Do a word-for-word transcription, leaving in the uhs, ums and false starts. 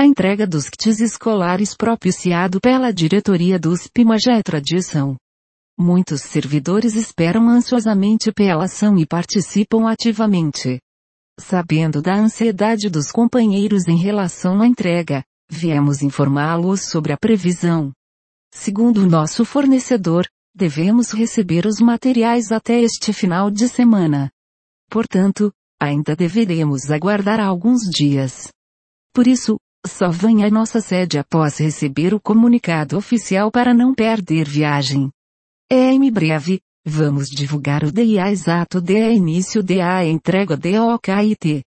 A entrega dos kits escolares propiciado pela diretoria do U S P já é tradição. Muitos servidores esperam ansiosamente pela ação e participam ativamente. Sabendo da ansiedade dos companheiros em relação à entrega, viemos informá-los sobre a previsão. Segundo o nosso fornecedor, devemos receber os materiais até este final de semana. Portanto, ainda deveremos aguardar alguns dias. Por isso, só venha à nossa sede após receber o comunicado oficial para não perder viagem. É em breve, vamos divulgar o dia exato de início da entrega do kit.